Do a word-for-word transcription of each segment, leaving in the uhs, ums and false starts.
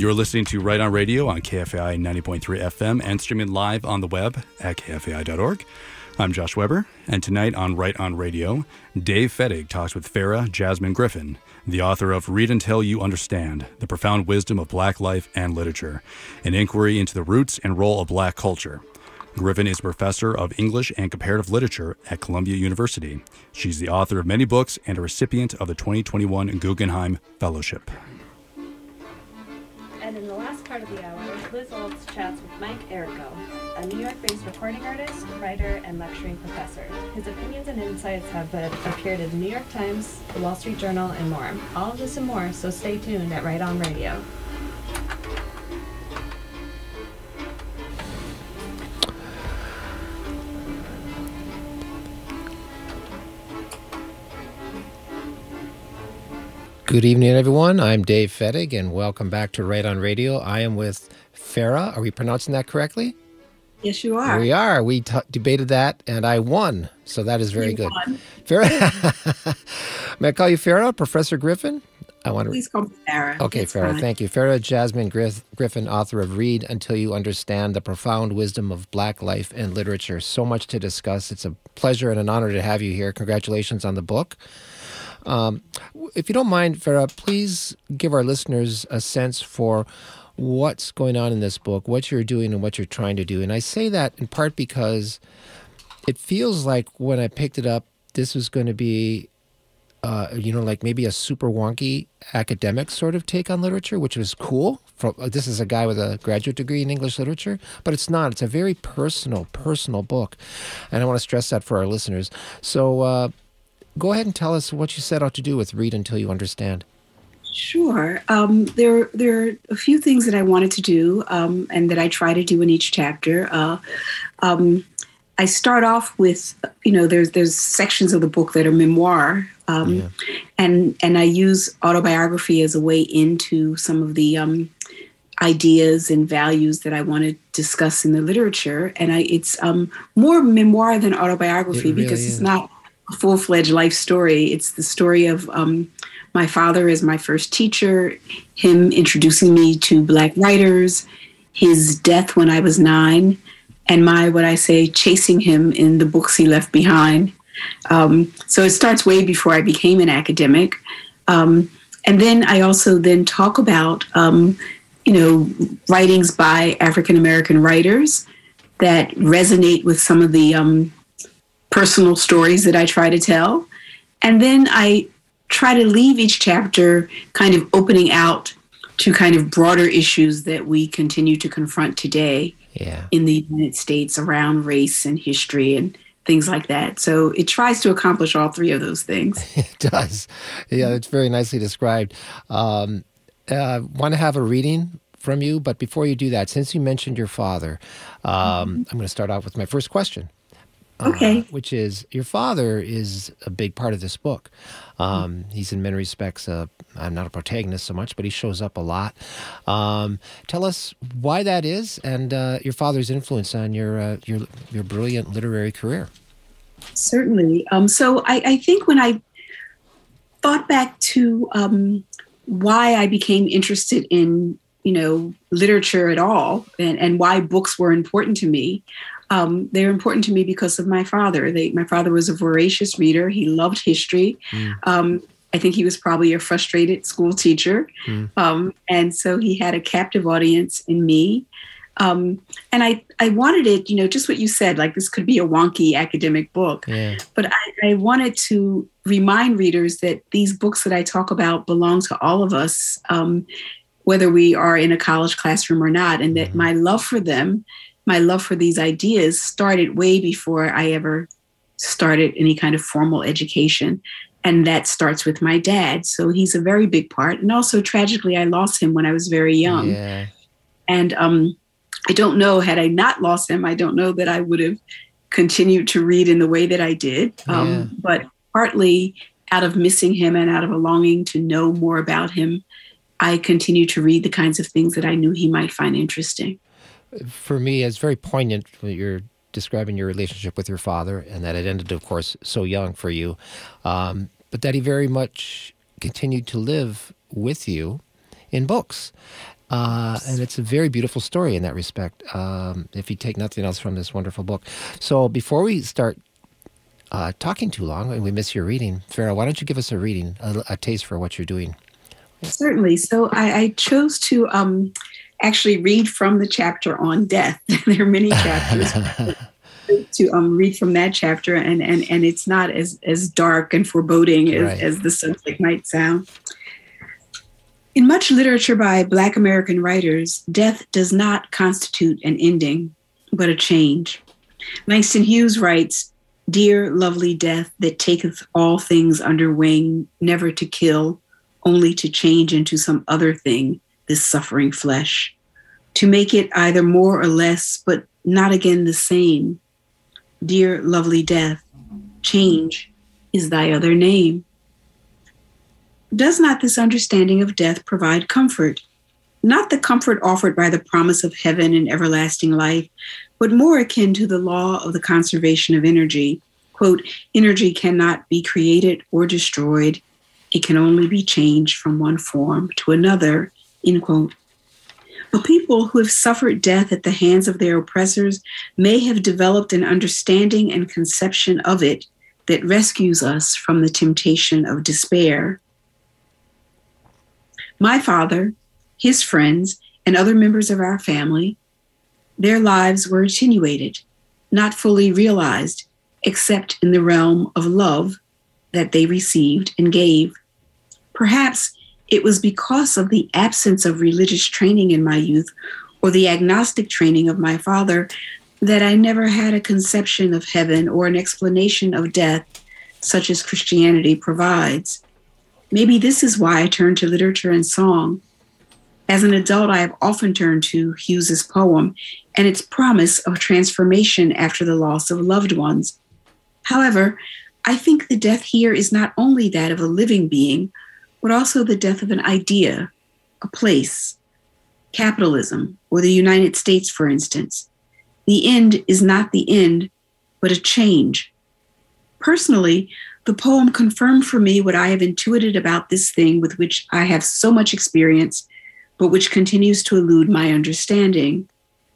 You're listening to Right On Radio on K F A I ninety point three F M and streaming live on the web at K F A I dot org. I'm Josh Weber, and tonight on Right On Radio, Dave Fettig talks with Farah Jasmine Griffin, the author of Read Until You Understand, The Profound Wisdom of Black Life and Literature, an inquiry into the roots and role of Black culture. Griffin is a professor of English and comparative literature at Columbia University. She's the author of many books and a recipient of the twenty twenty-one Guggenheim Fellowship. And in the last part of the hour, Liz Olds chats with Mike Errico, a New York-based recording artist, writer, and lecturing professor. His opinions and insights have been, appeared in the New York Times, the Wall Street Journal, and more. All of this and more, so stay tuned at Right On Radio. Good evening, everyone. I'm Dave Fettig, and welcome back to Right On Radio. I am with Farah. Are we pronouncing that correctly? Yes, you are. Here we are. We t- debated that, and I won, so that is very you good. Won. Farah, may I call you Farah, Professor Griffin? I want to. Please call me Farah. Okay, it's Farah. fine. Thank you, Farah Jasmine Griff- Griffin, author of Read Until You Understand: The Profound Wisdom of Black Life and Literature. So much to discuss. It's a pleasure and an honor to have you here. Congratulations on the book. Um, if you don't mind, Farah, please give our listeners a sense for what's going on in this book, what you're doing and what you're trying to do. And I say that in part because it feels like when I picked it up, this was going to be, uh, you know, like maybe a super wonky academic sort of take on literature, which was cool. For, this is a guy with a graduate degree in English literature, but it's not. It's a very personal, personal book. And I want to stress that for our listeners. So, uh, go ahead and tell us what you set out to do with Read Until You Understand. Sure. Um, there, there are a few things that I wanted to do um, and that I try to do in each chapter. Uh, um, I start off with, you know, there's there's sections of the book that are memoir, um, yeah. and and I use autobiography as a way into some of the um, ideas and values that I want to discuss in the literature. And I, it's um, more memoir than autobiography it really because is. It's not a full-fledged life story. It's the story of um, my father as my first teacher, him introducing me to Black writers, his death when I was nine, and my, what I say, chasing him in the books he left behind. Um, so it starts way before I became an academic. Um, and then I also then talk about, um, you know, writings by African-American writers that resonate with some of the um, personal stories that I try to tell. And then I try to leave each chapter kind of opening out to kind of broader issues that we continue to confront today yeah. in the United States around race and history and things like that. So it tries to accomplish all three of those things. It does. Yeah, it's very nicely described. Um, uh, want to have a reading from you, but before you do that, since you mentioned your father, um, mm-hmm. I'm going to start off with my first question. Okay. Uh, which is, your father is a big part of this book. Um, mm-hmm. He's in many respects, uh, I'm not a protagonist so much, but he shows up a lot. Um, tell us why that is and uh, your father's influence on your uh, your your brilliant literary career. Certainly. Um, so I, I think when I thought back to um, why I became interested in, you know, literature at all and, and why books were important to me, Um, they're important to me because of my father. They, my father was a voracious reader. He loved history. Mm. Um, I think he was probably a frustrated school teacher. Mm. Um, and so he had a captive audience in me. Um, and I, I wanted it, you know, just what you said, like this could be a wonky academic book. Yeah. But I, I wanted to remind readers that these books that I talk about belong to all of us, um, whether we are in a college classroom or not, and that mm-hmm. my love for them, my love for these ideas started way before I ever started any kind of formal education. And that starts with my dad. So he's a very big part. And also, tragically, I lost him when I was very young. Yeah. And um, I don't know, had I not lost him, I don't know that I would have continued to read in the way that I did. Um, yeah. But partly out of missing him and out of a longing to know more about him, I continued to read the kinds of things that I knew he might find interesting. For me, it's very poignant when you're describing your relationship with your father, and that it ended, of course, so young for you, um, but that he very much continued to live with you in books. Uh, and it's a very beautiful story in that respect, um, if you take nothing else from this wonderful book. So before we start uh, talking too long, and we miss your reading, Farah, why don't you give us a reading, a, a taste for what you're doing? Certainly. So I, I chose to um, actually read from the chapter on death. There are many chapters. to um, read from that chapter, and, and, and it's not as, as dark and foreboding as, Right. as the subject might sound. In much literature by Black American writers, death does not constitute an ending, but a change. Langston Hughes writes, "Dear lovely death that taketh all things under wing, never to kill, only to change into some other thing, this suffering flesh, to make it either more or less, but not again the same. Dear lovely death, change is thy other name." Does not this understanding of death provide comfort? Not the comfort offered by the promise of heaven and everlasting life, but more akin to the law of the conservation of energy. Quote, "Energy cannot be created or destroyed. It can only be changed from one form to another," end quote. But people who have suffered death at the hands of their oppressors may have developed an understanding and conception of it that rescues us from the temptation of despair. My father, his friends, and other members of our family, their lives were attenuated, not fully realized, except in the realm of love that they received and gave. Perhaps it was because of the absence of religious training in my youth, or the agnostic training of my father, that I never had a conception of heaven or an explanation of death such as Christianity provides. Maybe this is why I turned to literature and song. As an adult, I have often turned to Hughes's poem and its promise of transformation after the loss of loved ones. However, I think the death here is not only that of a living being, but also the death of an idea, a place, capitalism, or the United States, for instance. The end is not the end, but a change. Personally, the poem confirmed for me what I have intuited about this thing with which I have so much experience, but which continues to elude my understanding.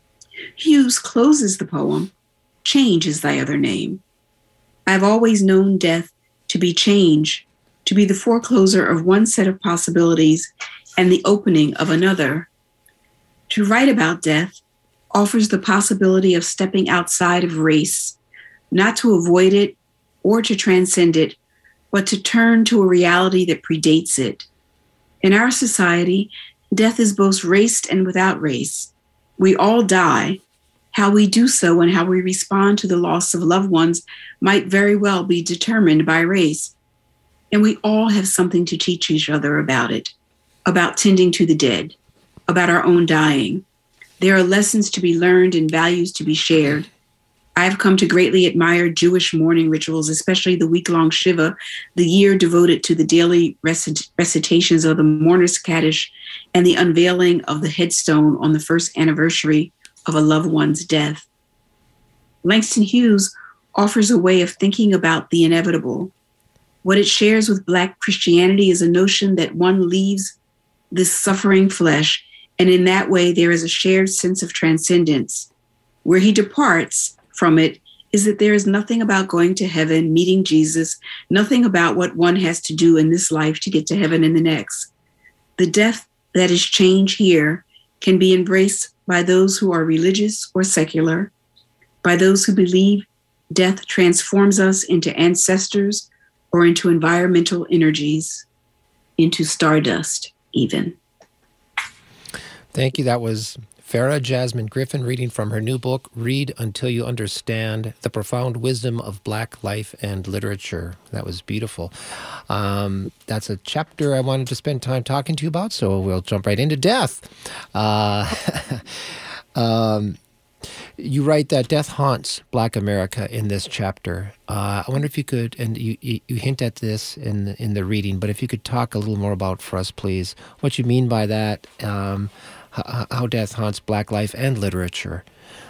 Hughes closes the poem, "Change is thy other name." I've always known death to be change, to be the foreclosure of one set of possibilities and the opening of another. To write about death offers the possibility of stepping outside of race, not to avoid it or to transcend it, but to turn to a reality that predates it. In our society, death is both raced and without race. We all die. How we do so and how we respond to the loss of loved ones might very well be determined by race. And we all have something to teach each other about it, about tending to the dead, about our own dying. There are lessons to be learned and values to be shared. I've come to greatly admire Jewish mourning rituals, especially the week-long Shiva, the year devoted to the daily recit- recitations of the Mourner's Kaddish and the unveiling of the headstone on the first anniversary of a loved one's death. Langston Hughes offers a way of thinking about the inevitable. What it shares with Black Christianity is a notion that one leaves this suffering flesh, and in that way there is a shared sense of transcendence. Where he departs from it is that there is nothing about going to heaven, meeting Jesus, nothing about what one has to do in this life to get to heaven in the next. The death that is change here can be embraced by those who are religious or secular, by those who believe death transforms us into ancestors or into environmental energies, into stardust even. Thank you. That was Farah Jasmine Griffin reading from her new book, Read Until You Understand, The Profound Wisdom of Black Life and Literature. That was beautiful. Um, that's a chapter I wanted to spend time talking to you about, so we'll jump right into death. Uh, um, you write that death haunts Black America in this chapter. Uh, I wonder if you could, and you, you, you hint at this in the, in the reading, but if you could talk a little more about for us, please, what you mean by that, um, how death haunts Black life and literature.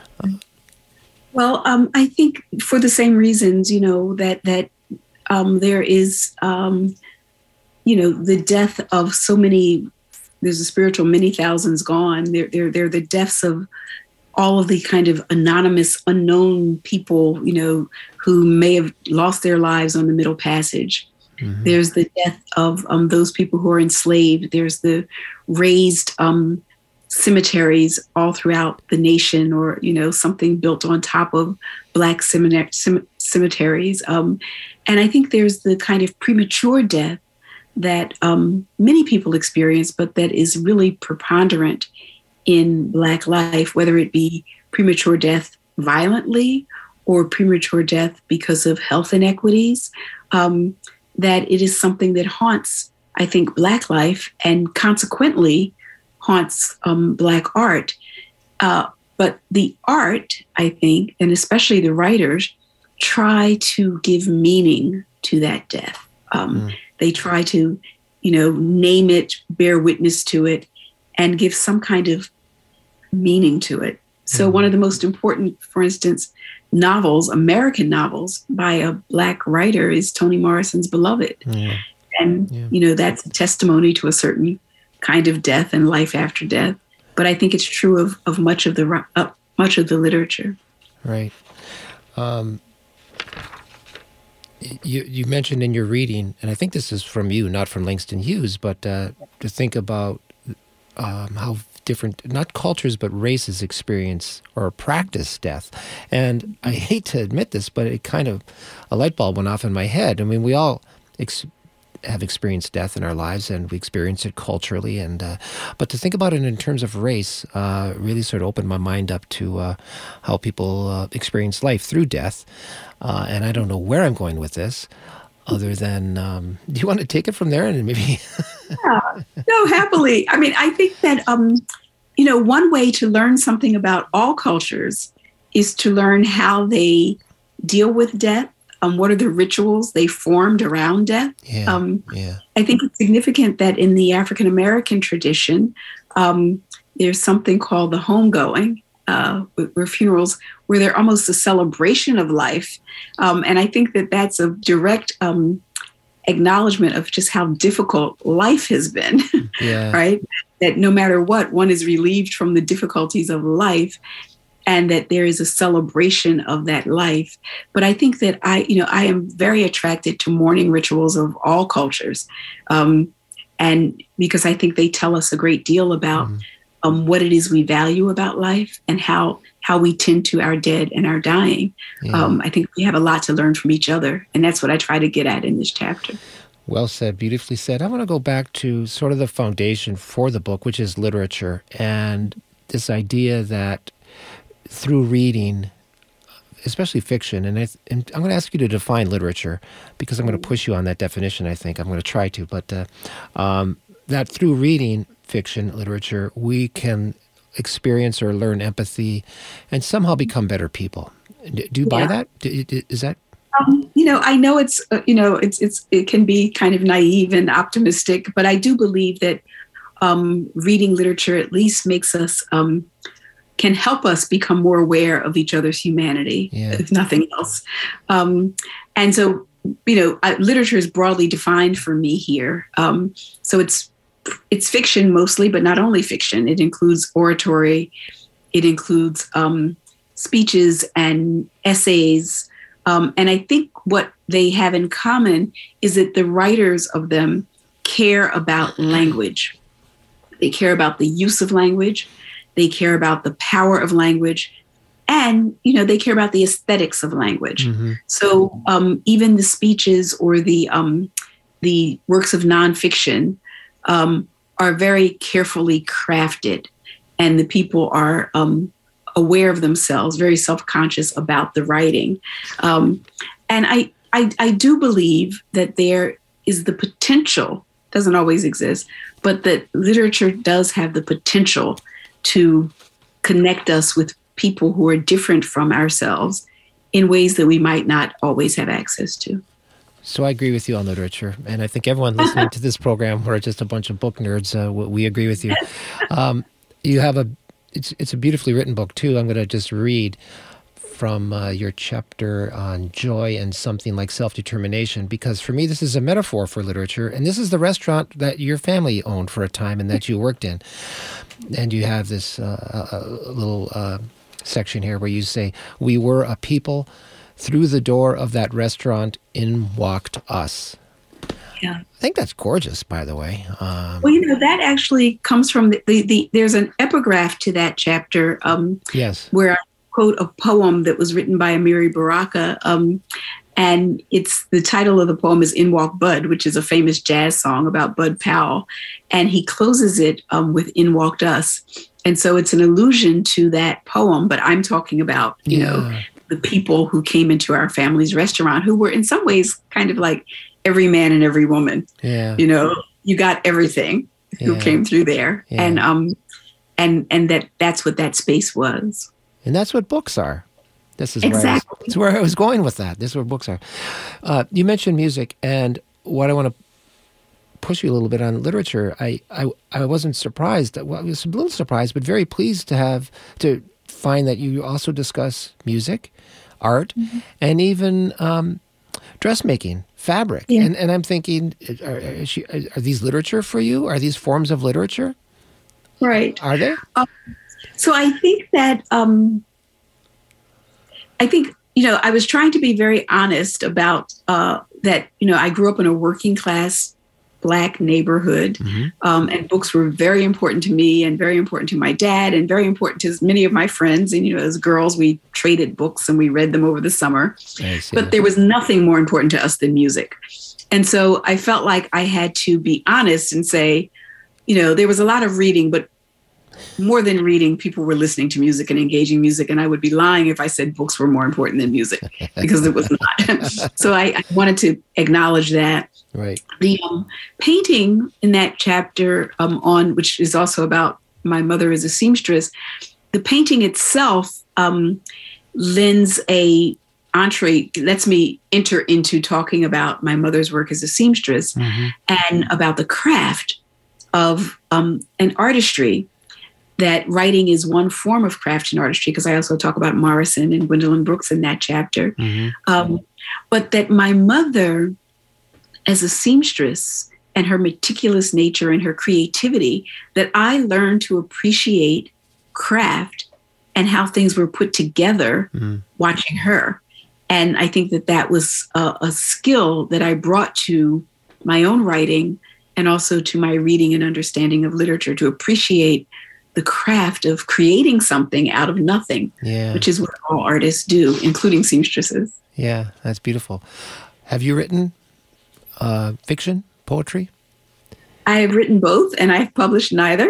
Well, um, I think for the same reasons, you know, that that um, there is, um, you know, the death of so many there's a spiritual many thousands gone. They're, they're, they're the deaths of all of the kind of anonymous, unknown people, you know, who may have lost their lives on the Middle Passage. Mm-hmm. There's the death of um, those people who are enslaved. There's the raised um, cemeteries all throughout the nation, or, you know, something built on top of Black cemeteries. Um, and I think there's the kind of premature death that um, many people experience, but that is really preponderant in Black life, whether it be premature death violently or premature death because of health inequities, um, that it is something that haunts, I think, Black life and consequently haunts um, Black art. Uh, but the art, I think, and especially the writers, try to give meaning to that death. Um, mm. They try to, you know, name it, bear witness to it, and give some kind of meaning to it. So mm. one of the most important, for instance, novels, American novels by a Black writer is Toni Morrison's Beloved. Yeah. And, yeah. you know, that's a testimony to a certain kind of death and life after death. But I think it's true of, of much of the uh, much of the literature. Right. Um, you you mentioned in your reading, and I think this is from you, not from Langston Hughes, but uh, to think about um, how different, not cultures, but races experience or practice death. And I hate to admit this, but it kind of, a light bulb went off in my head. I mean, we all ex- have experienced death in our lives, and we experience it culturally. And uh, but to think about it in terms of race uh, really sort of opened my mind up to uh, how people uh, experience life through death. Uh, and I don't know where I'm going with this, other than, um, do you want to take it from there and maybe? Yeah, no, happily. I mean, I think that, um, you know, one way to learn something about all cultures is to learn how they deal with death. Um, what are the rituals they formed around death? Yeah, um, yeah. I think it's significant that in the African-American tradition, um, there's something called the homegoing, uh, where funerals, where they're almost a celebration of life. Um, and I think that that's a direct um, acknowledgement of just how difficult life has been, yeah. right? That no matter what, one is relieved from the difficulties of life, and that there is a celebration of that life. But I think that I, you know, I am very attracted to mourning rituals of all cultures. Um, and because I think they tell us a great deal about mm. um, what it is we value about life and how how we tend to our dead and our dying. Yeah. Um, I think we have a lot to learn from each other. And that's what I try to get at in this chapter. Well said, beautifully said. I want to go back to sort of the foundation for the book, which is literature, and this idea that through reading, especially fiction, and, I, and I'm going to ask you to define literature, because I'm going to push you on that definition, I think. I'm going to try to, but uh, um, that through reading fiction, literature, we can experience or learn empathy and somehow become better people. Do you buy yeah. that? Is that? Um, you know, I know it's, uh, you know, it's, it's, it can be kind of naive and optimistic, but I do believe that um, reading literature at least makes us, um, can help us become more aware of each other's humanity, yeah. if nothing else. Um, and so, you know, uh, literature is broadly defined for me here. Um, so it's, it's fiction mostly, but not only fiction. It includes oratory. It includes um, speeches and essays. Um, and I think what they have in common is that the writers of them care about language. They care about the use of language. They care about the power of language. And, you know, they care about the aesthetics of language. Mm-hmm. So um, even the speeches or the um, the works of nonfiction um, are very carefully crafted. And the people are um, aware of themselves, very self-conscious about the writing. Um, and I, I, I do believe that there is the potential, doesn't always exist, but that literature does have the potential to connect us with people who are different from ourselves in ways that we might not always have access to. So I agree with you on literature, and I think everyone listening to this program, we're just a bunch of book nerds. Uh, we agree with you. Um, you have a, it's it's a beautifully written book too. I'm going to just read from uh, your chapter on joy and something like self-determination, because for me this is a metaphor for literature, and this is the restaurant that your family owned for a time and that you worked in. And you have this uh, a little uh, section here where you say, "We were a people. Through the door of that restaurant, in walked us." Yeah. I think that's gorgeous, by the way. Um, Well, you know, that actually comes from the, the, the there's an epigraph to that chapter um, yes. where I quote a poem that was written by Amiri Baraka. Um, and it's the title of the poem is In Walked Bud, which is a famous jazz song about Bud Powell. And he closes it um, with In Walked Us. And so it's an allusion to that poem, but I'm talking about, you Yeah. know, the people who came into our family's restaurant who were in some ways kind of like every man and every woman. Yeah. You know, you got everything who Yeah. came through there. Yeah. And um and and that that's what that space was. And that's what books are. This is where, I was, Exactly. that's where I was going with that. This is where books are. Uh, you mentioned music, and what I want to push you a little bit on literature. I, I, I wasn't surprised. Well, I was a little surprised, but very pleased to have to find that you also discuss music, art, mm-hmm. and even um, dressmaking, fabric. Yeah. And and I'm thinking, are, are, she, are these literature for you? Are these forms of literature? Right. Are they? Um, so I think that um, I think you know I was trying to be very honest about uh, that. You know, I grew up in a working class Black neighborhood, mm-hmm. um, and books were very important to me and very important to my dad and very important to many of my friends. And, you know, as girls, we traded books and we read them over the summer. But there was nothing more important to us than music. And so I felt like I had to be honest and say, you know, there was a lot of reading, but more than reading, people were listening to music and engaging music. And I would be lying if I said books were more important than music, because it was not. So I, I wanted to acknowledge that. Right. The um, painting in that chapter um, on, which is also about my mother as a seamstress, the painting itself um, lends a entree, lets me enter into talking about my mother's work as a seamstress, mm-hmm. and about the craft of um, an artistry. That writing is one form of craft and artistry, because I also talk about Morrison and Gwendolyn Brooks in that chapter. Mm-hmm. Um, but that my mother, as a seamstress, and her meticulous nature and her creativity, that I learned to appreciate craft and how things were put together mm-hmm. watching her. And I think that that was a, a skill that I brought to my own writing and also to my reading and understanding of literature, to appreciate the craft of creating something out of nothing, yeah. which is what all artists do, including seamstresses. Yeah, that's beautiful. Have you written uh, fiction, poetry? I have written both, and I've published neither.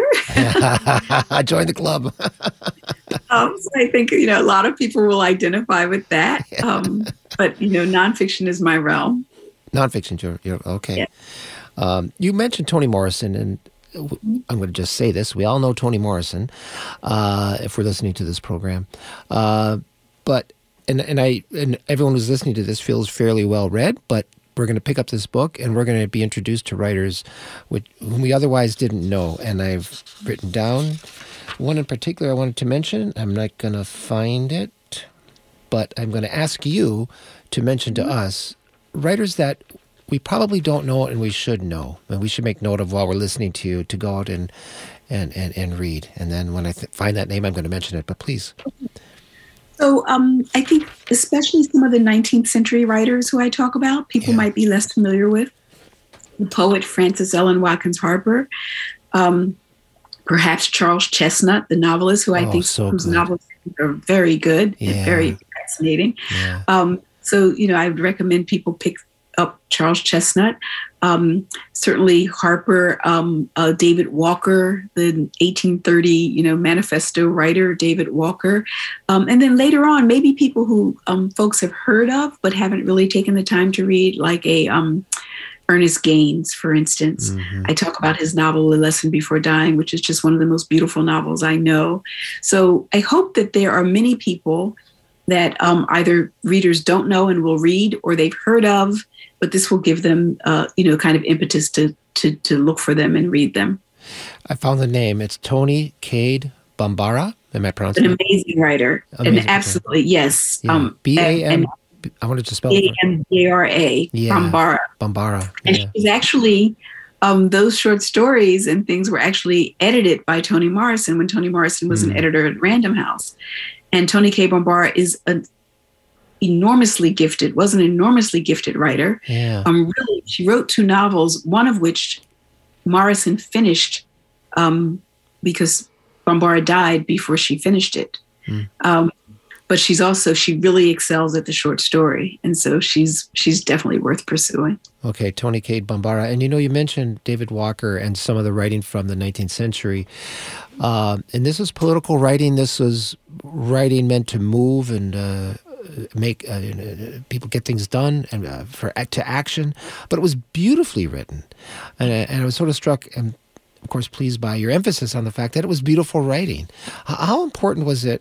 I joined the club. um, so I think, you know, a lot of people will identify with that. Um, but, you know, nonfiction is my realm. Nonfiction, you're, you're okay. Yeah. Um, you mentioned Toni Morrison, and I'm going to just say this. We all know Toni Morrison, uh, if we're listening to this program. Uh, but, and and I and everyone who's listening to this feels fairly well read, but we're going to pick up this book and we're going to be introduced to writers which, whom we otherwise didn't know. And I've written down one in particular I wanted to mention. I'm not going to find it, but I'm going to ask you to mention to us writers that we probably don't know and we should know, and we should make note of while we're listening to you, to go out and and and, and read. And then when I th- find that name, I'm going to mention it. But please. So um, I think especially some of the nineteenth century writers who I talk about, people yeah. might be less familiar with. The poet Frances Ellen Watkins Harper, um, perhaps Charles Chesnutt, the novelist, who I oh, think so whose good. novels are very good yeah. and very fascinating. Yeah. Um, so you know, I would recommend people pick up Charles Chesnutt. Um, certainly Harper, um, uh, David Walker, the eighteen thirty, you know, manifesto writer, David Walker. Um, and then later on, maybe people who um, folks have heard of, but haven't really taken the time to read, like a um, Ernest Gaines, for instance. Mm-hmm. I talk about his novel, A Lesson Before Dying, which is just one of the most beautiful novels I know. So I hope that there are many people that um, either readers don't know and will read, or they've heard of, but this will give them, uh, you know, kind of impetus to, to to look for them and read them. I found the name. It's Toni Cade Bambara. Am I pronouncing An it? amazing writer. Amazing, and absolutely, okay. yes. Yeah. Um, B A M. and, I wanted to spell B it. A M B A R A. Yeah. Bambara. Bambara. And Yeah. she's actually, um, those short stories and things were actually edited by Toni Morrison when Toni Morrison was Mm. an editor at Random House. And Toni Cade Bambara is an enormously gifted, was an enormously gifted writer. Yeah. Um, really, she wrote two novels, one of which Morrison finished um, because Bambara died before she finished it. Mm. Um, but she's also, she really excels at the short story. And so she's she's definitely worth pursuing. Okay, Toni Cade Bambara. And you know, you mentioned David Walker and some of the writing from the nineteenth century. Uh, and this was political writing. This was writing meant to move and uh, make uh, people get things done and uh, for to action. But it was beautifully written. And, and I was sort of struck and, of course, pleased by your emphasis on the fact that it was beautiful writing. How important was it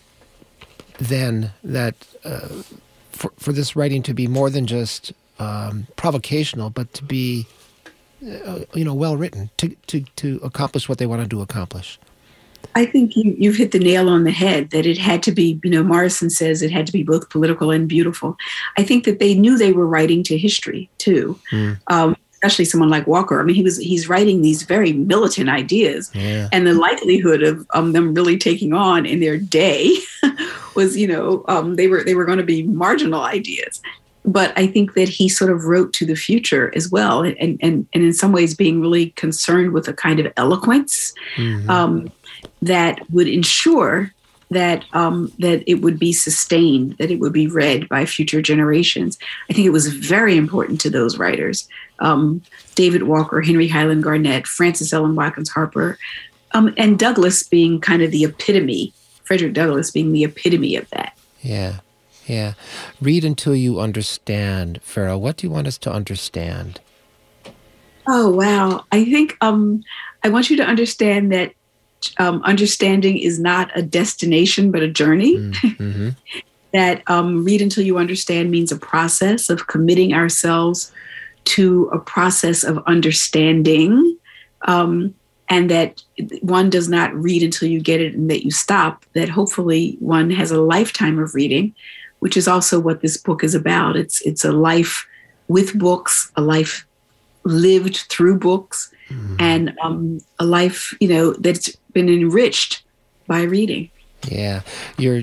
then that uh, for, for this writing to be more than just um, provocational, but to be, uh, you know, well written to, to, to accomplish what they wanted to accomplish? I think you, you've hit the nail on the head that it had to be, you know, Morrison says it had to be both political and beautiful. I think that they knew they were writing to history too. Mm. Um, especially someone like Walker. I mean, he was he's writing these very militant ideas, yeah. and the likelihood of um, them really taking on in their day was, you know, um, they were they were going to be marginal ideas. But I think that he sort of wrote to the future as well, and and and in some ways being really concerned with a kind of eloquence mm-hmm. um, that would ensure that um, that it would be sustained, that it would be read by future generations. I think it was very important to those writers. Um, David Walker, Henry Highland Garnett, Frances Ellen Watkins Harper, um, and Douglass being kind of the epitome, Frederick Douglass being the epitome of that. Yeah, yeah. Read until you understand. Farah, what do you want us to understand? Oh, wow. I think um, I want you to understand that um, understanding is not a destination, but a journey. Mm-hmm. That um, read until you understand means a process of committing ourselves to a process of understanding, um, and that one does not read until you get it and that you stop, that hopefully one has a lifetime of reading, which is also what this book is about. It's it's a life with books, a life lived through books, mm-hmm. and um, a life, you know, that's been enriched by reading. Yeah. Your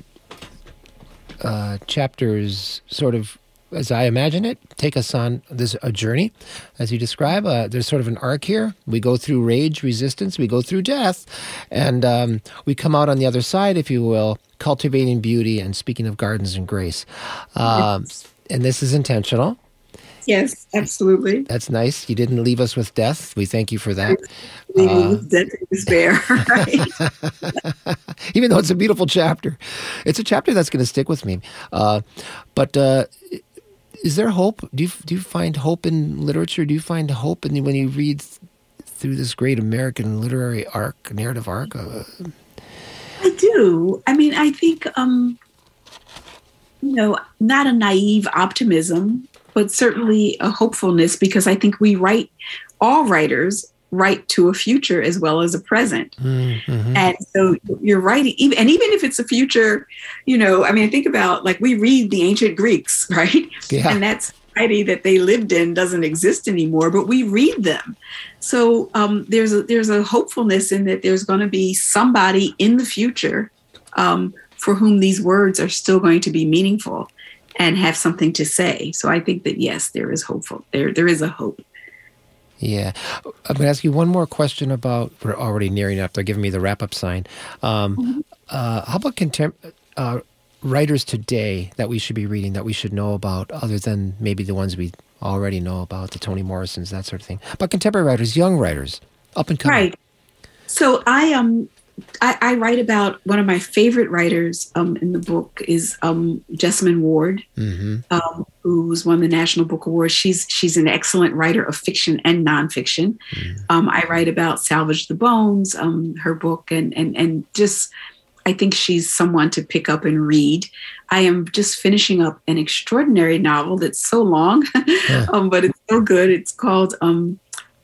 uh, chapters sort of, as I imagine it, take us on this a journey, as you describe. Uh, there's sort of an arc here. We go through rage, resistance, we go through death, and um, we come out on the other side, if you will, cultivating beauty and speaking of gardens and grace. Um, yes. And this is intentional. Yes, absolutely. That's nice. You didn't leave us with death. We thank you for that. Leaving uh, with death and despair, right? Even though it's a beautiful chapter. It's a chapter that's going to stick with me. Uh, but uh, is there hope? Do you do you find hope in literature? Do you find hope in when you read through this great American literary arc, narrative arc? Uh, I do. I mean, I think, um, you know, not a naive optimism, but certainly a hopefulness, because I think we write, all writers write to a future as well as a present. Mm-hmm. And so you're writing, even, and even if it's a future, you know, I mean, think about, like, we read the ancient Greeks, right? Yeah. And that society that they lived in doesn't exist anymore, but we read them. So um, there's a, there's a hopefulness in that there's going to be somebody in the future um, for whom these words are still going to be meaningful and have something to say. So I think that, yes, there is hopeful. There, there is a hope. Yeah. I'm going to ask you one more question about, we're already nearing up. They're giving me the wrap-up sign. Um, mm-hmm. uh, how about contem- uh, writers today that we should be reading, that we should know about, other than maybe the ones we already know about, the Toni Morrisons, that sort of thing? But contemporary writers, young writers, up and coming. Right. So I um. I, I write about one of my favorite writers um, in the book is um, Jessamine Ward, mm-hmm. um, who's won the National Book Award. She's she's an excellent writer of fiction and nonfiction. Mm-hmm. Um, I write about Salvage the Bones, um, her book, and and and just I think she's someone to pick up and read. I am just finishing up an extraordinary novel that's so long, yeah. um, but it's so good. It's called. Um,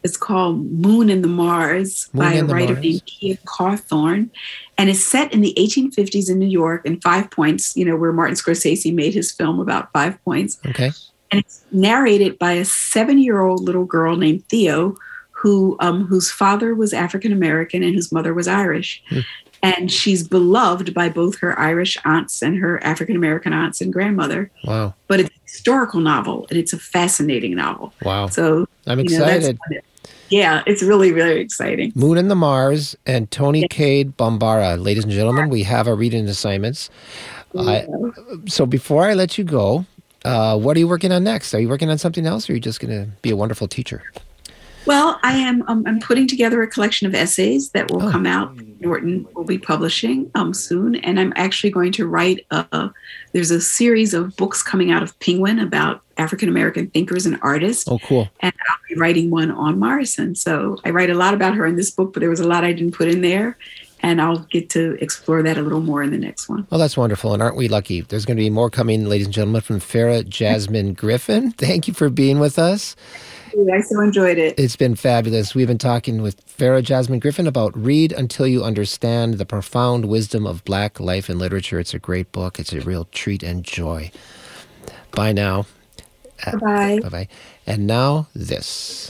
It's called Moon and the Mars Moon by a and the writer Mars. named Kia Cawthorne. And it's set in the eighteen fifties in New York in Five Points, you know, where Martin Scorsese made his film about Five Points. Okay. And it's narrated by a seven-year-old little girl named Theo, who um, whose father was African American and whose mother was Irish. Hmm. And she's beloved by both her Irish aunts and her African American aunts and grandmother. Wow. But it's a historical novel, and it's a fascinating novel. Wow. So I'm you know, excited. that's, yeah, it's really, really exciting. Moon and the Mars and Tony Cade Bombara. Ladies and gentlemen, we have our reading assignments. I, so before I let you go, uh, what are you working on next? Are you working on something else, or are you just going to be a wonderful teacher? Well, I am. Um, I'm putting together a collection of essays that will Oh. come out. Norton will be publishing um, soon, and I'm actually going to write. A, there's a series of books coming out of Penguin about African American thinkers and artists. Oh, cool. And I'll be writing one on Morrison. So I write a lot about her in this book, but there was a lot I didn't put in there. And I'll get to explore that a little more in the next one. Oh, that's wonderful. And aren't we lucky? There's going to be more coming, ladies and gentlemen, from Farah Jasmine Griffin. Thank you for being with us. I so enjoyed it. It's been fabulous. We've been talking with Farah Jasmine Griffin about Read Until You Understand the Profound Wisdom of Black Life and Literature. It's a great book. It's a real treat and joy. Bye now. Bye-bye. Bye-bye. And now this.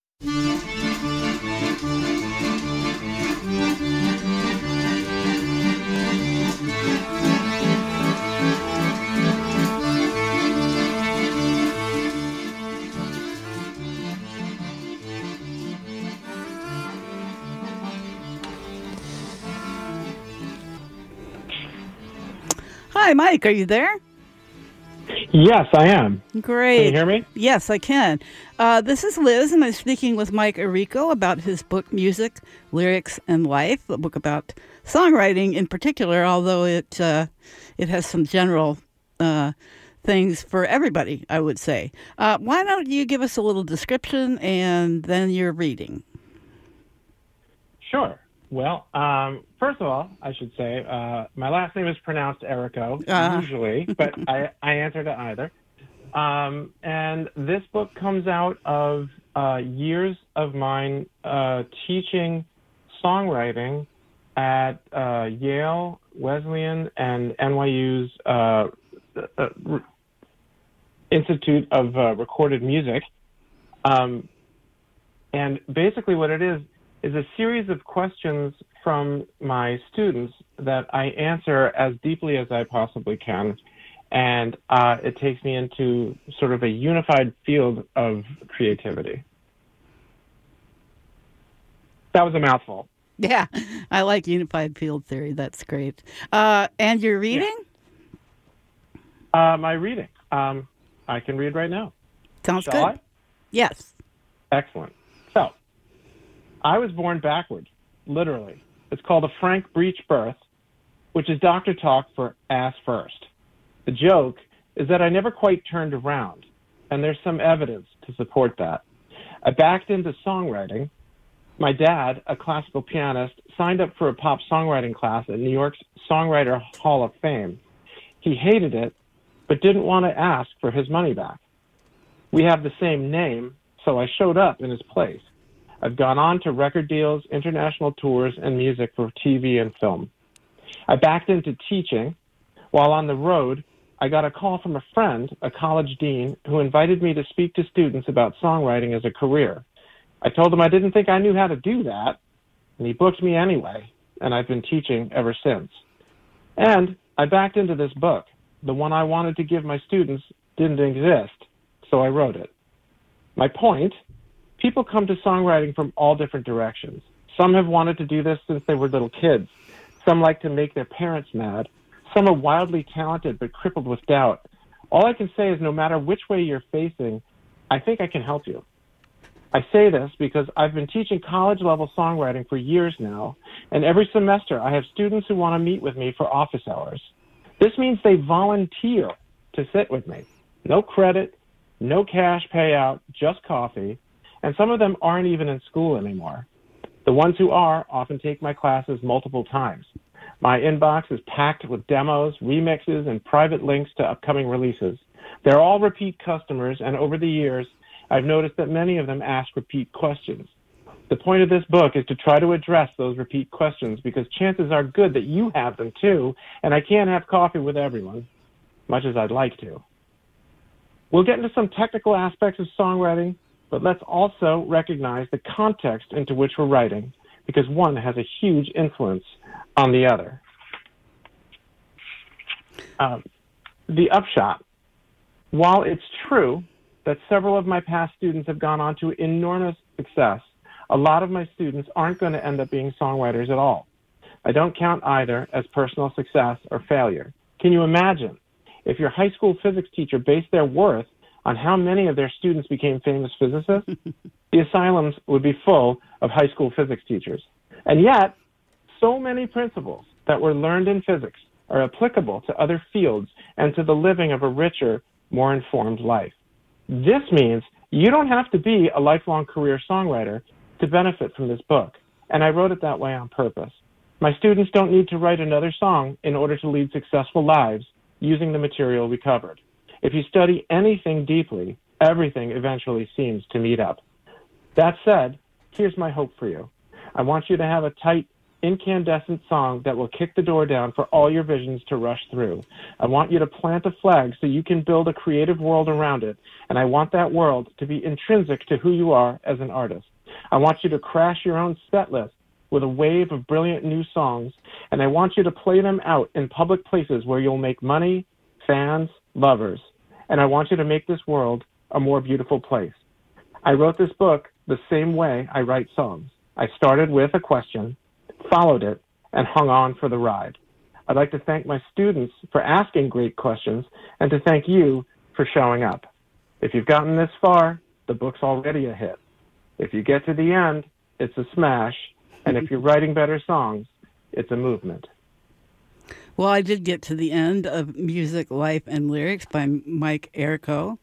Hi, Mike. Are you there? Yes, I am. Great. Can you hear me? Yes, I can. Uh, this is Liz, and I'm speaking with Mike Errico about his book, Music, Lyrics, and Life, a book about songwriting in particular, although it uh, it has some general uh, things for everybody, I would say. Uh, why don't you give us a little description and then your reading? Sure. Well, um, first of all, I should say uh, my last name is pronounced Errico, Uh. usually, but I, I answer to either. Um, and this book comes out of uh, years of mine uh, teaching songwriting at uh, Yale, Wesleyan, and N Y U's uh, uh, Institute of uh, Recorded Music. Um, and basically what it is, is a series of questions from my students that I answer as deeply as I possibly can. And uh, it takes me into sort of a unified field of creativity. That was a mouthful. Yeah, I like unified field theory. That's great. Uh, and your reading? Yeah. Uh, my reading. Um, I can read right now. Sounds Shall good. I? Yes. Excellent. So, I was born backward, literally. It's called a Frank Breech birth, which is doctor talk for ass first. The joke is that I never quite turned around, and there's some evidence to support that. I backed into songwriting. My dad, a classical pianist, signed up for a pop songwriting class at New York's Songwriter Hall of Fame. He hated it, but didn't want to ask for his money back. We have the same name, so I showed up in his place. I've gone on to record deals, international tours, and music for T V and film. I backed into teaching. While on the road, I got a call from a friend, a college dean, who invited me to speak to students about songwriting as a career. I told him I didn't think I knew how to do that, and he booked me anyway, and I've been teaching ever since. And I backed into this book. The one I wanted to give my students didn't exist, so I wrote it. My point: people come to songwriting from all different directions. Some have wanted to do this since they were little kids. Some like to make their parents mad. Some are wildly talented but crippled with doubt. All I can say is no matter which way you're facing, I think I can help you. I say this because I've been teaching college-level songwriting for years now, and every semester I have students who want to meet with me for office hours. This means they volunteer to sit with me. No credit, no cash payout, just coffee. And some of them aren't even in school anymore. The ones who are often take my classes multiple times. My inbox is packed with demos, remixes, and private links to upcoming releases. They're all repeat customers, and over the years, I've noticed that many of them ask repeat questions. The point of this book is to try to address those repeat questions because chances are good that you have them too, and I can't have coffee with everyone, much as I'd like to. We'll get into some technical aspects of songwriting, but let's also recognize the context into which we're writing because one has a huge influence on the other. Um, the upshot. While it's true that several of my past students have gone on to enormous success, a lot of my students aren't going to end up being songwriters at all. I don't count either as personal success or failure. Can you imagine if your high school physics teacher based their worth on how many of their students became famous physicists? The asylums would be full of high school physics teachers. And yet, so many principles that were learned in physics are applicable to other fields and to the living of a richer, more informed life. This means you don't have to be a lifelong career songwriter to benefit from this book, and I wrote it that way on purpose. My students don't need to write another song in order to lead successful lives using the material we covered. If you study anything deeply, everything eventually seems to meet up. That said, here's my hope for you. I want you to have a tight, incandescent song that will kick the door down for all your visions to rush through. I want you to plant a flag so you can build a creative world around it, and I want that world to be intrinsic to who you are as an artist. I want you to crash your own set list with a wave of brilliant new songs, and I want you to play them out in public places where you'll make money, fans, lovers, and I want you to make this world a more beautiful place. I wrote this book the same way I write songs. I started with a question, followed it, and hung on for the ride. I'd like to thank my students for asking great questions and to thank you for showing up. If you've gotten this far, the book's already a hit. If you get to the end, it's a smash, and if you're writing better songs, it's a movement. Well, I did get to the end of Music, Life, and Lyrics by Mike Errico,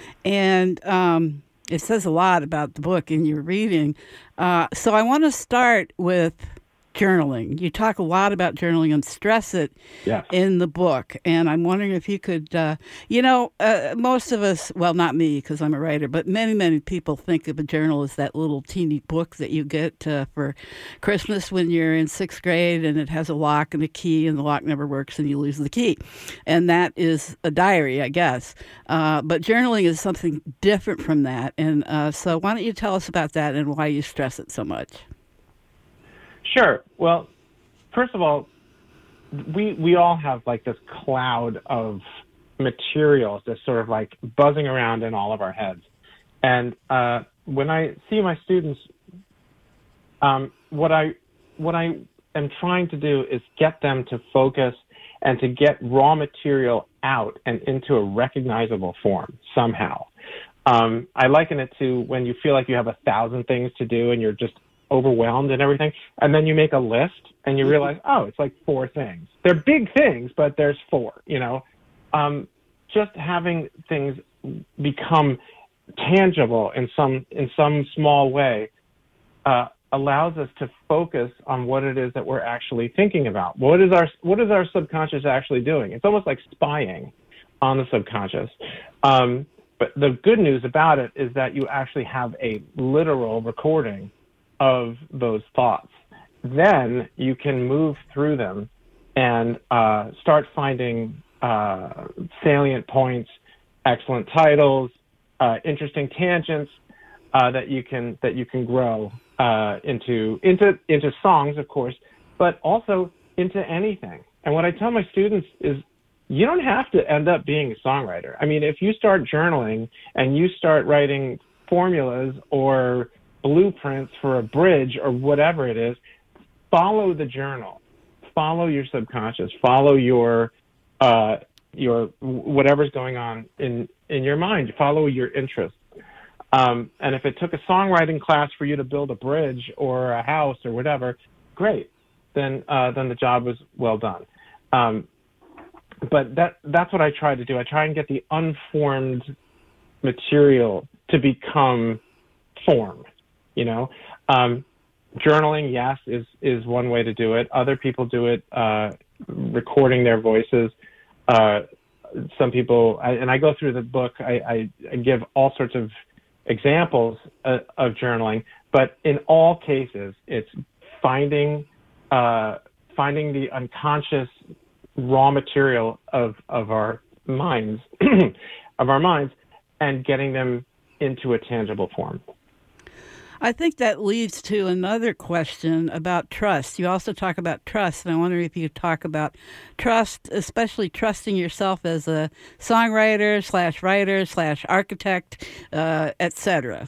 and um, it says a lot about the book in your reading. Uh, so I want to start with journaling. You talk a lot about journaling and stress it yes. in the book. And I'm wondering if you could, uh, you know, uh, most of us, well, not me because I'm a writer, but many, many people think of a journal as that little teeny book that you get uh, for Christmas when you're in sixth grade and it has a lock and a key and the lock never works and you lose the key. And that is a diary, I guess. Uh, but journaling is something different from that. And uh, so why don't you tell us about that and why you stress it so much? Sure. Well, first of all, we we all have like this cloud of materials that's sort of like buzzing around in all of our heads. And uh, when I see my students, um, what I what I am trying to do is get them to focus and to get raw material out and into a recognizable form somehow. Um, I liken it to when you feel like you have a thousand things to do and you're just overwhelmed and everything, and then you make a list and you realize, oh, it's like four things. They're big things, but there's four, you know. Um, just having things become tangible in some in some small way uh, allows us to focus on what it is that we're actually thinking about. What is our what is our subconscious actually doing? It's almost like spying on the subconscious. Um, but the good news about it is that you actually have a literal recording of those thoughts. Then you can move through them and uh, start finding uh, salient points, excellent titles, uh, interesting tangents uh, that you can that you can grow uh, into into into songs, of course, but also into anything. And what I tell my students is, you don't have to end up being a songwriter. I mean, if you start journaling and you start writing formulas or blueprints for a bridge or whatever it is, follow the journal, follow your subconscious, follow your uh, your whatever's going on in, in your mind, follow your interests. Um, and if it took a songwriting class for you to build a bridge or a house or whatever, great. Then uh, then the job was well done. Um, but that that's what I try to do. I try and get the unformed material to become form. You know, um, journaling, yes, is, is one way to do it. Other people do it, uh, recording their voices. Uh, some people, I, and I go through the book, I, I, I give all sorts of examples uh, of journaling, but in all cases, it's finding uh, finding the unconscious raw material of of our minds of our minds and getting them into a tangible form. I think that leads to another question about trust. You also talk about trust, and I wonder if you could talk about trust, especially trusting yourself as a songwriter slash writer slash architect, uh, et cetera.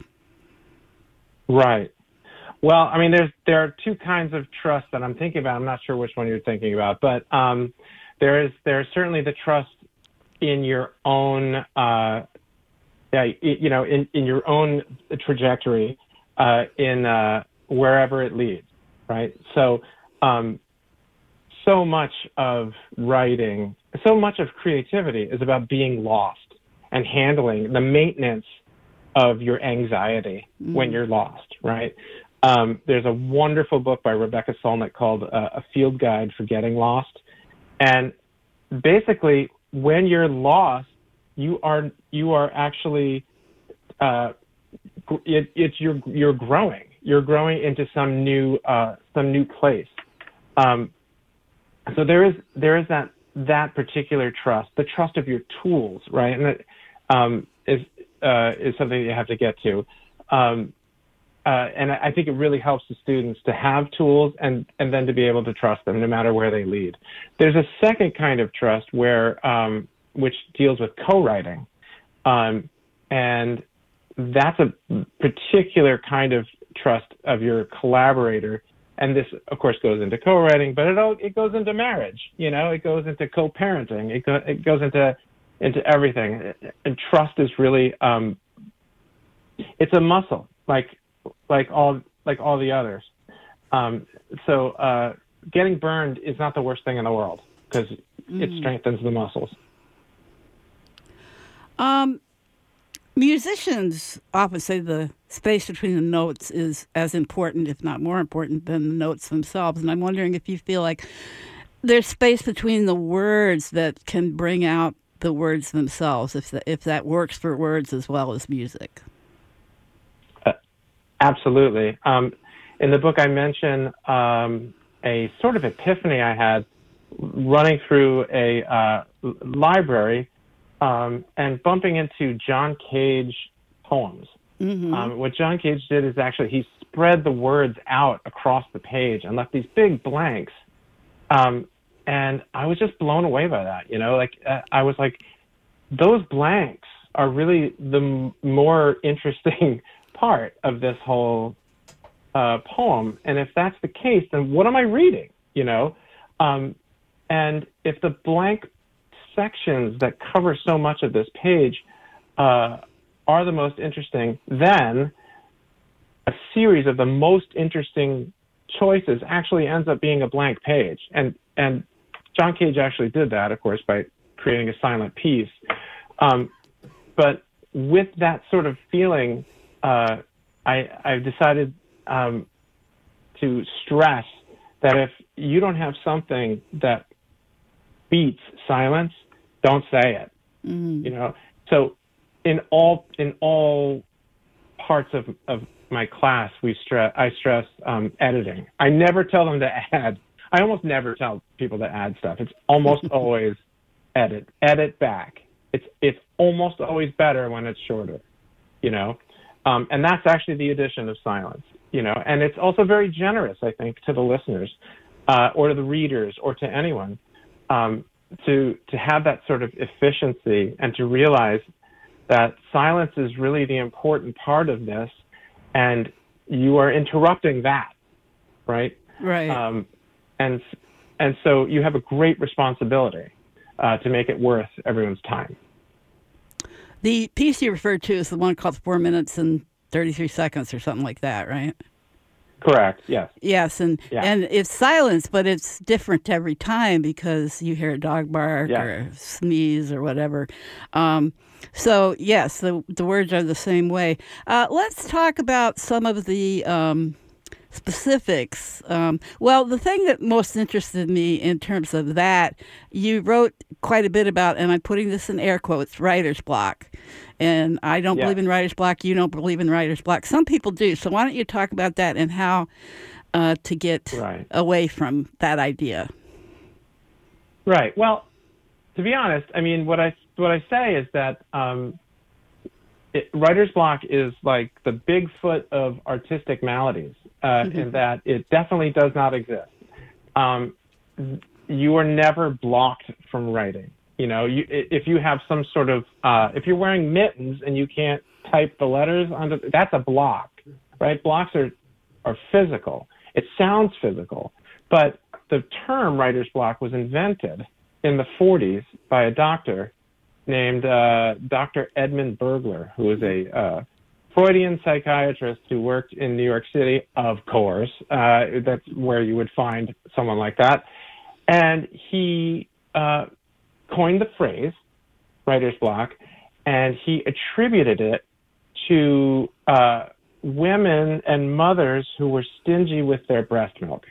Right. Well, I mean, there's there are two kinds of trust that I'm thinking about. I'm not sure which one you're thinking about, but um, there is there's certainly the trust in your own, uh, yeah, you know, in, in your own trajectory. Uh, in uh, wherever it leads, right? So, um, so much of writing, so much of creativity is about being lost and handling the maintenance of your anxiety mm. when you're lost, right? Um, there's a wonderful book by Rebecca Solnit called uh, A Field Guide for Getting Lost. And basically, when you're lost, you are you are actually uh, It, it's you're you're growing. You're growing into some new uh, some new place. Um, so there is there is that that particular trust, the trust of your tools, right? And that um, is uh, is something that you have to get to. Um, uh, and I think it really helps the students to have tools and and then to be able to trust them, no matter where they lead. There's a second kind of trust where um, which deals with co-writing, um, and that's a particular kind of trust of your collaborator. And this, of course, goes into co-writing, but it all, it goes into marriage. You know, it goes into co-parenting. It, go, it goes into into everything. And trust is really, um, it's a muscle, like like all like all the others. Um, so uh, getting burned is not the worst thing in the world because mm. it strengthens the muscles. Um. Musicians often say the space between the notes is as important, if not more important, than the notes themselves. And I'm wondering if you feel like there's space between the words that can bring out the words themselves, if, the, if that works for words as well as music. Uh, absolutely. Um, in the book, I mention um, a sort of epiphany I had running through a uh, library Um, and bumping into John Cage poems. Mm-hmm. Um, what John Cage did is actually he spread the words out across the page and left these big blanks. Um, and I was just blown away by that. You know, like uh, I was like, those blanks are really the m- more interesting part of this whole uh, poem. And if that's the case, then what am I reading? You know, um, and if the blank sections that cover so much of this page uh, are the most interesting, then a series of the most interesting choices actually ends up being a blank page. And and John Cage actually did that, of course, by creating a silent piece. Um, but with that sort of feeling, uh, I, I've decided um, to stress that if you don't have something that beats silence, don't say it. Mm-hmm. You know. So in all in all parts of, of my class, we stress I stress um, editing. I never tell them to add. I almost never tell people to add stuff. It's almost always edit. Edit back. It's it's almost always better when it's shorter. You know, um, and that's actually the addition of silence. You know, and it's also very generous, I think, to the listeners, uh, or to the readers, or to anyone. Um, to to have that sort of efficiency and to realize that silence is really the important part of this, and you are interrupting that, right? Right. Um, and and so you have a great responsibility uh, to make it worth everyone's time. The piece you referred to is the one called Four Minutes and thirty-three Seconds or something like that, right? Correct. Yes. Yes, and yeah. and it's silence, but it's different every time because you hear a dog bark yeah. or sneeze or whatever. Um, so yes, the the words are the same way. Uh, let's talk about some of the um, specifics. Um, well, the thing that most interested me in terms of that, you wrote quite a bit about, and I'm putting this in air quotes, writer's block. And I don't Yeah. believe in writer's block. You don't believe in writer's block. Some people do. So why don't you talk about that and how uh, to get Right. away from that idea? Right. Well, to be honest, I mean, what I what I say is that um, it, writer's block is like the Bigfoot of artistic maladies, uh, in that it definitely does not exist. Um, you are never blocked from writing. You know, you, if you have some sort of, uh, if you're wearing mittens and you can't type the letters onto, that's a block, right? Blocks are, are physical. It sounds physical, but the term writer's block was invented in the forties by a doctor named uh, Doctor Edmund Bergler, who was a uh, Freudian psychiatrist who worked in New York City, of course. Uh, that's where you would find someone like that. And he uh, coined the phrase writer's block, and he attributed it to uh, women and mothers who were stingy with their breast milk,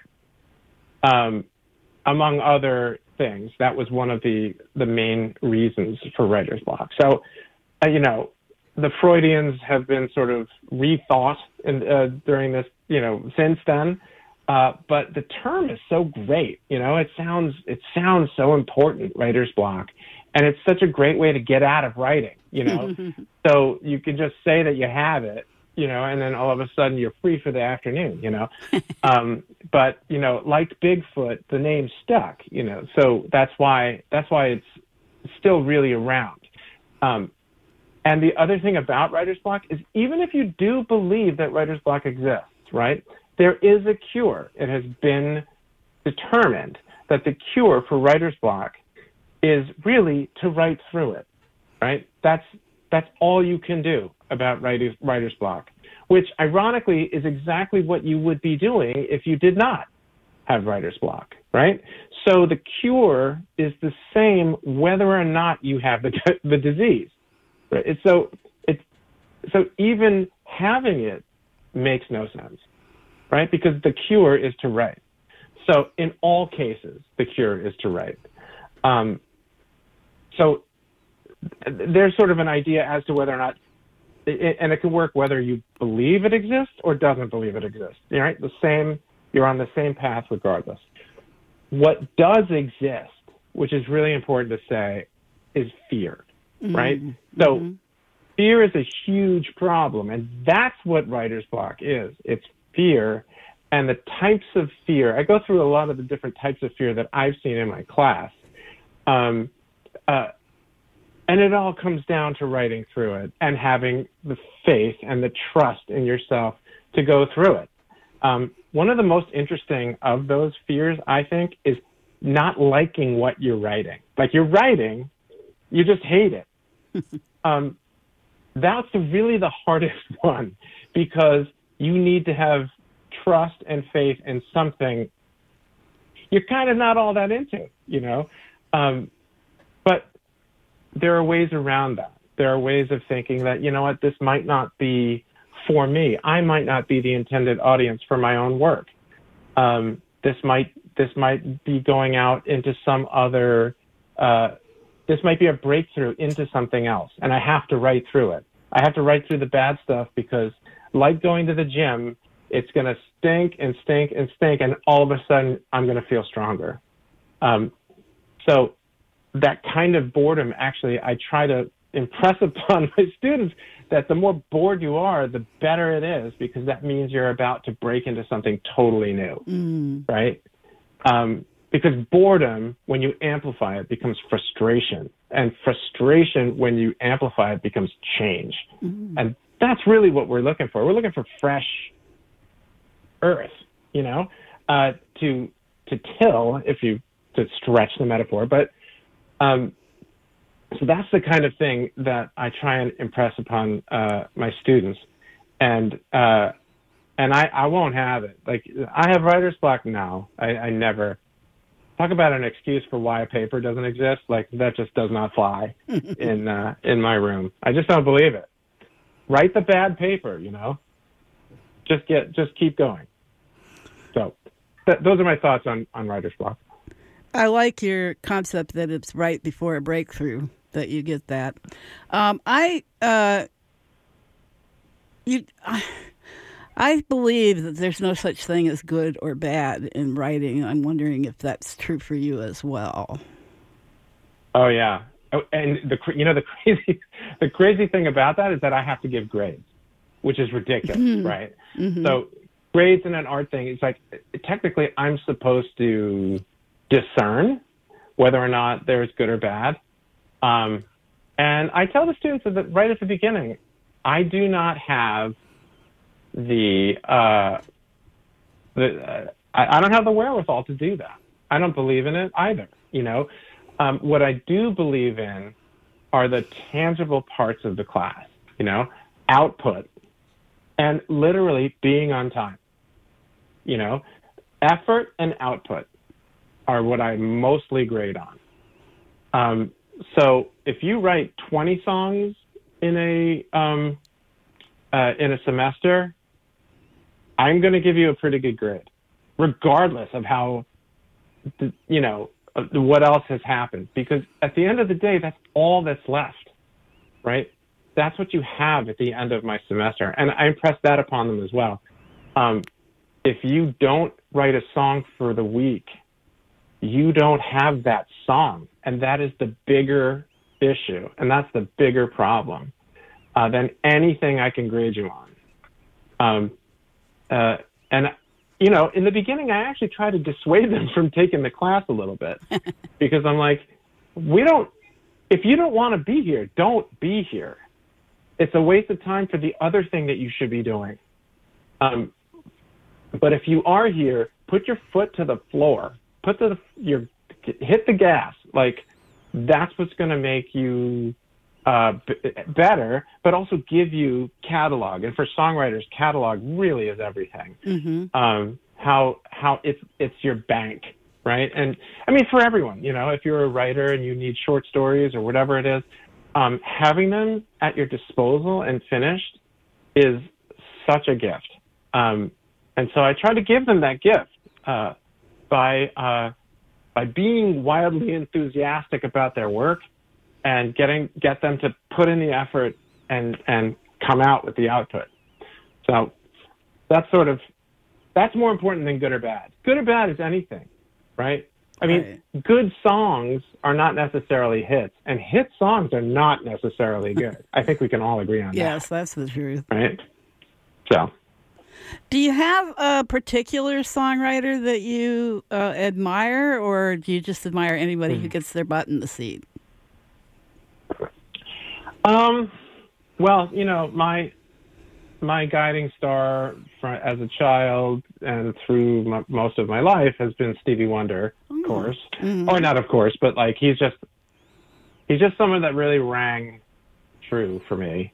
um, among other things. That was one of the, the main reasons for writer's block. So, uh, you know, the Freudians have been sort of rethought in, uh, during this, you know, since then. Uh, but the term is so great, you know, it sounds, it sounds so important, writer's block. And it's such a great way to get out of writing, you know. So you can just say that you have it, you know, and then all of a sudden you're free for the afternoon, you know. um, but, you know, like Bigfoot, the name stuck, you know. So that's why, that's why it's still really around. Um, and the other thing about writer's block is even if you do believe that writer's block exists, right, there is a cure. It has been determined that the cure for writer's block is really to write through it, right? That's that's all you can do about writer's, writer's block, which ironically is exactly what you would be doing if you did not have writer's block, right? So the cure is the same whether or not you have the the disease, right? It's so it's so even having it makes no sense, right? Because the cure is to write. So in all cases, the cure is to write. Um, so there's sort of an idea as to whether or not, it, and it can work whether you believe it exists or doesn't believe it exists, right? The same, you're on the same path regardless. What does exist, which is really important to say, is fear, mm-hmm. right? So mm-hmm. fear is a huge problem, and that's what writer's block is. It's fear, and the types of fear. I go through a lot of the different types of fear that I've seen in my class. Um, uh, and it all comes down to writing through it and having the faith and the trust in yourself to go through it. Um, one of the most interesting of those fears, I think, is not liking what you're writing. Like you're writing, you just hate it. um, that's really the hardest one because you need to have trust and faith in something you're kind of not all that into, you know? Um, but there are ways around that. There are ways of thinking that, you know what, this might not be for me. I might not be the intended audience for my own work. Um, this might this might be going out into some other, uh, this might be a breakthrough into something else, and I have to write through it. I have to write through the bad stuff because, like going to the gym, it's going to stink and stink and stink, and all of a sudden I'm going to feel stronger. Um, so that kind of boredom, actually, I try to impress upon my students that the more bored you are, the better it is, because that means you're about to break into something totally new, mm. right? Um, because boredom, when you amplify it, becomes frustration. And frustration, when you amplify it, becomes change. Mm. And that's really what we're looking for. We're looking for fresh earth, you know, uh, to to till, if you to stretch the metaphor. But um, so that's the kind of thing that I try and impress upon uh, my students, and uh, and I, I won't have it. Like I have writer's block now. I, I never talk about an excuse for why a paper doesn't exist. Like that just does not fly in uh, in my room. I just don't believe it. Write the bad paper, you know. Just get just keep going. So th- those are my thoughts on, on writer's block. I like your concept that it's right before a breakthrough, that you get that. Um, I, uh, you, I, I believe that there's no such thing as good or bad in writing. I'm wondering if that's true for you as well. Oh yeah, oh, and the you know the crazy the crazy thing about that is that I have to give grades, which is ridiculous, mm-hmm. right? Mm-hmm. So grades in an art thing, it's like technically I'm supposed to discern whether or not there's good or bad. Um, and I tell the students that right at the beginning, I do not have the, uh, the uh, I, I don't have the wherewithal to do that. I don't believe in it either, you know. Um, what I do believe in are the tangible parts of the class, you know, output, and literally being on time, you know, effort and output are what I mostly grade on. Um, so if you write twenty songs in a um, uh, in a semester, I'm going to give you a pretty good grade, regardless of how, you know, what else has happened. Because at the end of the day, that's all that's left, right? That's what you have at the end of my semester, and I impress that upon them as well. Um, if you don't write a song for the week, you don't have that song, and that is the bigger issue, and that's the bigger problem uh, than anything I can grade you on. Um, uh, and, you know, in the beginning, I actually tried to dissuade them from taking the class a little bit because I'm like, we don't, if you don't want to be here, don't be here. It's a waste of time for the other thing that you should be doing. Um, but if you are here, put your foot to the floor. Put the your hit the gas. Like that's what's going to make you uh, b- better, but also give you catalog. And for songwriters, catalog really is everything. Mm-hmm. Um, how how it's it's your bank, right? And I mean for everyone, you know, if you're a writer and you need short stories or whatever it is, um, having them at your disposal and finished is such a gift. Um, and so I try to give them that gift. Uh, by uh, by being wildly enthusiastic about their work and getting get them to put in the effort and and come out with the output. So that's sort of that's more important than good or bad. Good or bad is anything, right? I mean, right. Good songs are not necessarily hits, and hit songs are not necessarily good. I think we can all agree on yes, that. Yes, that's the truth. Right? So. Do you have a particular songwriter that you uh, admire, or do you just admire anybody mm. who gets their butt in the seat? Um, well, you know, my my guiding star for, as a child and through my, most of my life has been Stevie Wonder, of mm. course, mm-hmm. or not, of course, but like he's just he's just someone that really rang true for me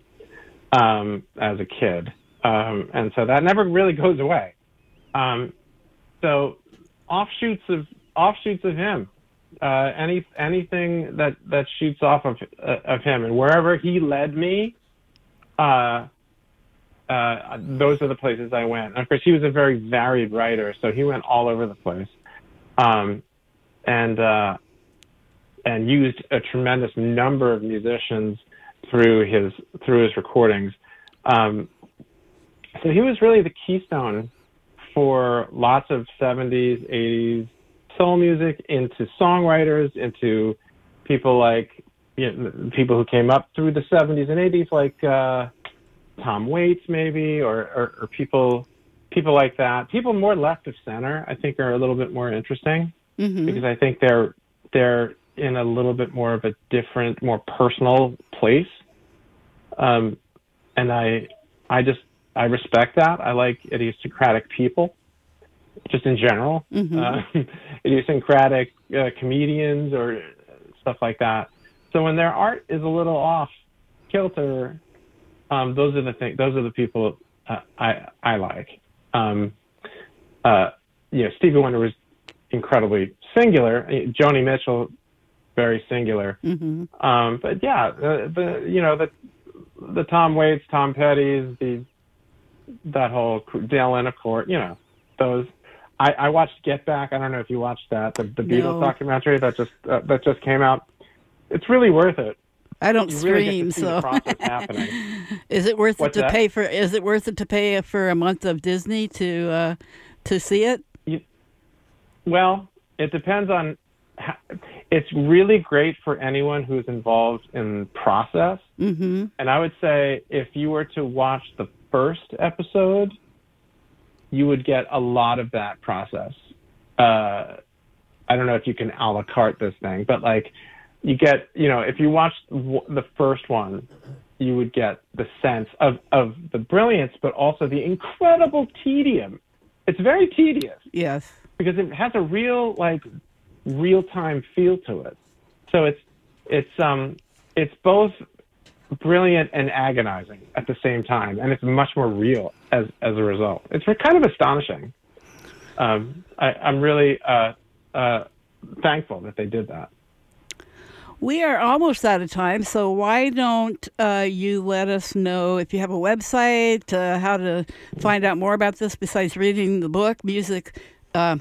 um, as a kid. Um, and so that never really goes away. Um, so offshoots of offshoots of him, uh, any anything that, that shoots off of uh, of him, and wherever he led me, uh, uh, those are the places I went. And of course, he was a very varied writer, so he went all over the place, um, and uh, and used a tremendous number of musicians through his through his recordings. Um, So he was really the keystone for lots of seventies, eighties soul music into songwriters, into people like, you know, people who came up through the seventies and eighties, like uh, Tom Waits maybe, or, or, or people people like that. People more left of center, I think, are a little bit more interesting mm-hmm. because I think they're they're in a little bit more of a different, more personal place. Um, and I I just I respect that. I like idiosyncratic people, just in general. Mm-hmm. Uh, idiosyncratic uh, comedians or stuff like that. So when their art is a little off kilter, um, those are the thing. Those are the people uh, I I like. Um, uh, you know, Stevie Wonder was incredibly singular. Joni Mitchell, very singular. Mm-hmm. Um, but yeah, the, the you know the the Tom Waits, Tom Petty's, the that whole Dylan, of course, you know, those. I, I watched Get Back. I don't know if you watched that, the, the Beatles no. documentary that just uh, that just came out. It's really worth it. I don't you really stream, get to see so the process happening. Is it worth What's it to that? pay for? Is it worth it to pay for a month of Disney to uh, to see it? You, well, it depends on. How, it's really great for anyone who's involved in process. Mm-hmm. And I would say if you were to watch the first episode, you would get a lot of that process. Uh, I don't know if you can a la carte this thing, but like you get, you know, if you watched w- the first one, you would get the sense of, of the brilliance, but also the incredible tedium. It's very tedious Yes. because it has a real, like, real-time feel to it. So it's, it's, um, it's both brilliant and agonizing at the same time, and it's much more real as as a result. It's kind of astonishing. Um, I, I'm really uh, uh, thankful that they did that. We are almost out of time, so why don't uh, you let us know if you have a website, uh, how to find out more about this besides reading the book, music, uh,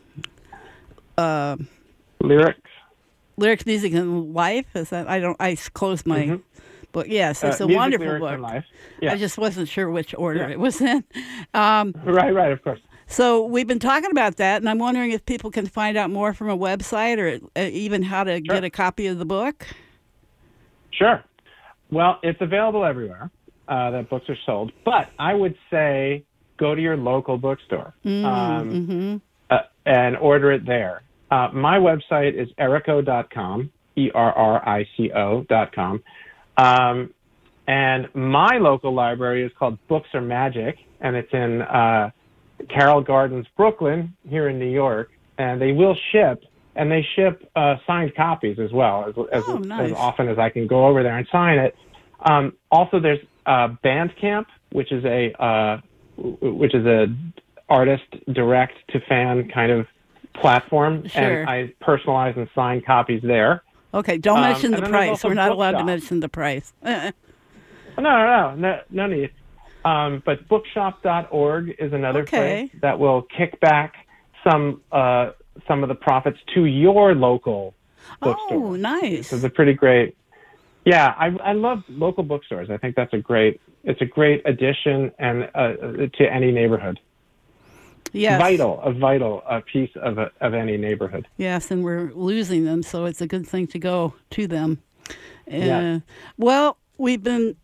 uh, Lyrics. lyrics, music, and life. Is that I don't I closed my Mhm. book. Yes, it's Uh, a music, wonderful lyrics, book. and life. Yeah. I just wasn't sure which order Yeah. it was in. Um, Right, right, of course. so we've been talking about that, and I'm wondering if people can find out more from a website or uh, even how to Sure. get a copy of the book. Sure. Well, it's available everywhere uh, that books are sold, but I would say go to your local bookstore Mm, um, mm-hmm. uh, and order it there. Uh, my website is erico dot com, E R R I C O dot com. Um, and my local library is called Books Are Magic, and it's in uh, Carroll Gardens, Brooklyn, here in New York. And they will ship, and they ship uh, signed copies as well, as, as, Oh, nice. as often as I can go over there and sign it. Um, also, there's uh, Bandcamp, which is a uh, which is a artist direct to fan kind of platform, Sure. and I personalize and sign copies there. Okay, don't Um, mention and the then there's price. also We're not allowed to Bookshop. mention the price. Uh, No, no, no, no, no need. Um, but bookshop dot org is another Okay. place that will kick back some uh, some of the profits to your local bookstore. oh, nice. So it's a pretty great. Yeah, I I love local bookstores. I think that's a great. It's a great addition and uh, to any neighborhood. Yes. Vital, a vital uh, piece of a, of any neighborhood. Yes, and we're losing them, so it's a good thing to go to them. Uh, Yeah. Well, we've been.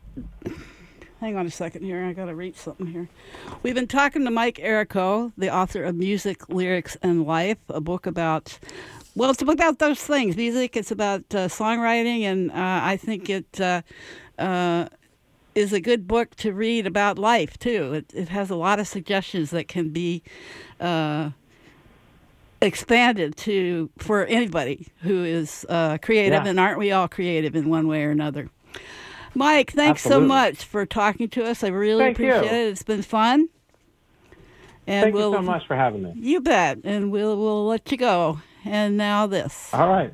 Hang on a second here. I got to read something here. We've been talking to Mike Errico, the author of Music, Lyrics, and Life, a book about. Well, it's about those things. Music. It's about uh, songwriting, and uh, I think it. Uh, uh, is a good book to read about life too. It it has a lot of suggestions that can be uh, expanded to for anybody who is uh, creative, Yeah. and aren't we all creative in one way or another? Mike, thanks Absolutely. so much for talking to us. I really Thank you. appreciate it. It's been fun. And Thank we'll, you so much for having me. You bet. And we'll we'll let you go. And now this. All right.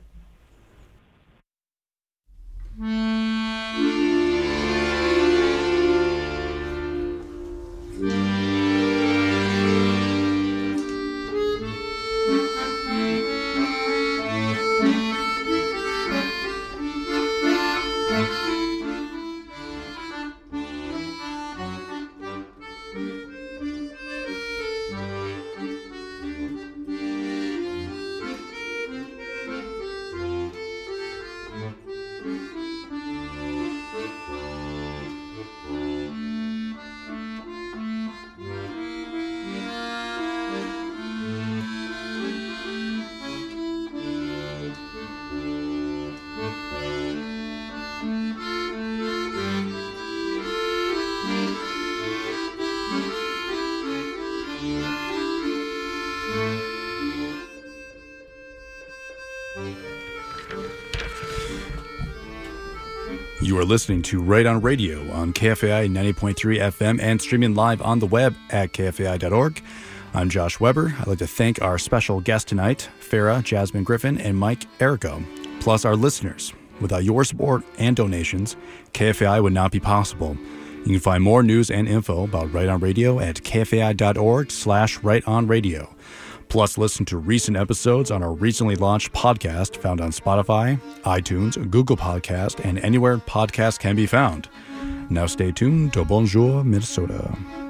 You are listening to Right On Radio on K F A I ninety point three F M and streaming live on the web at K F A I dot org. I'm Josh Weber. I'd like to thank our special guest tonight, Farah Jasmine Griffin and Mike Errico, plus our listeners. Without your support and donations, K F A I would not be possible. You can find more news and info about Right On Radio at K F A I dot org slash Right On Radio. Plus, listen to recent episodes on our recently launched podcast found on Spotify, iTunes, Google Podcast, and anywhere podcasts can be found. Now stay tuned to Bonjour, Minnesota.